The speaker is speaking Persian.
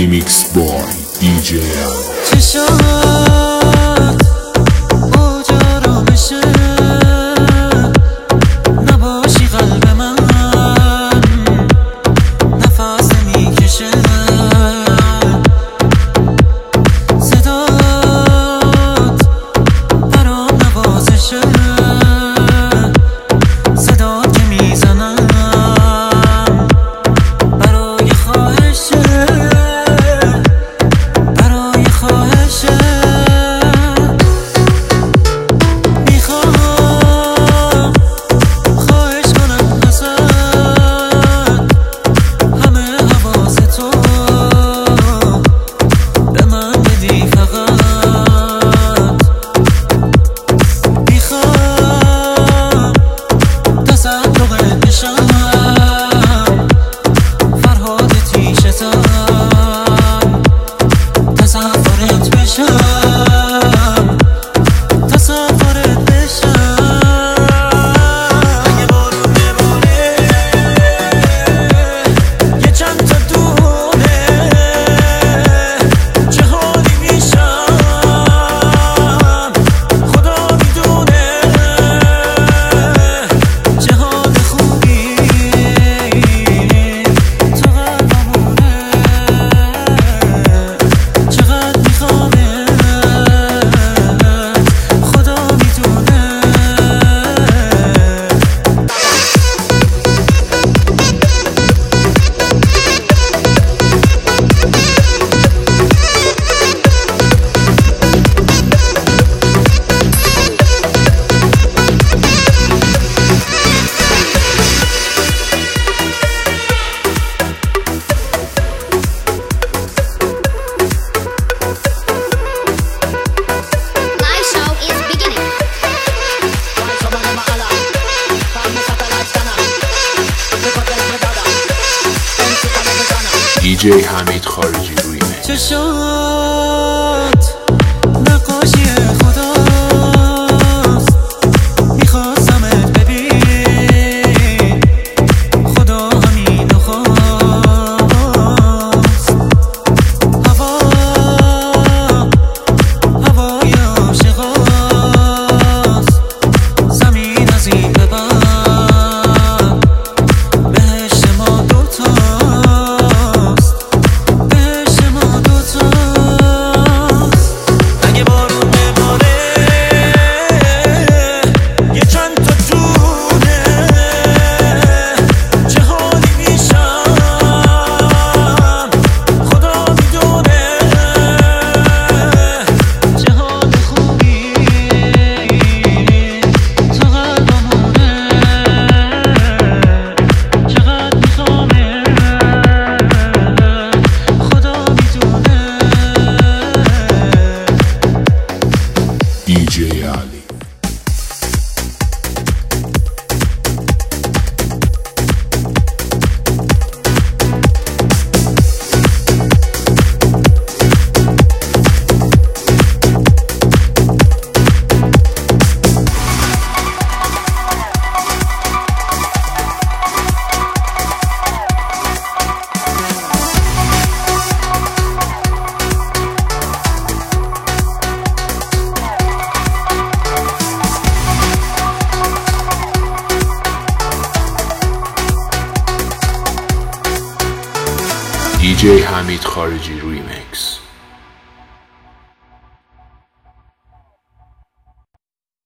Remix boy DJ چشات اوجا رو بشه نباشی قلب من نفس نمیکشه صدات برام نوازشه صدات که میزنم برای خواهشه DJ حمید خارجی ریمیکس. چشات نقاشی خداست میخواستمت ببین خدا همینو خواست هوای عاشقاست زمین از این به بعد بهشت ما دوتا DJ Ali. DJ حمید خارجی ریمیکس.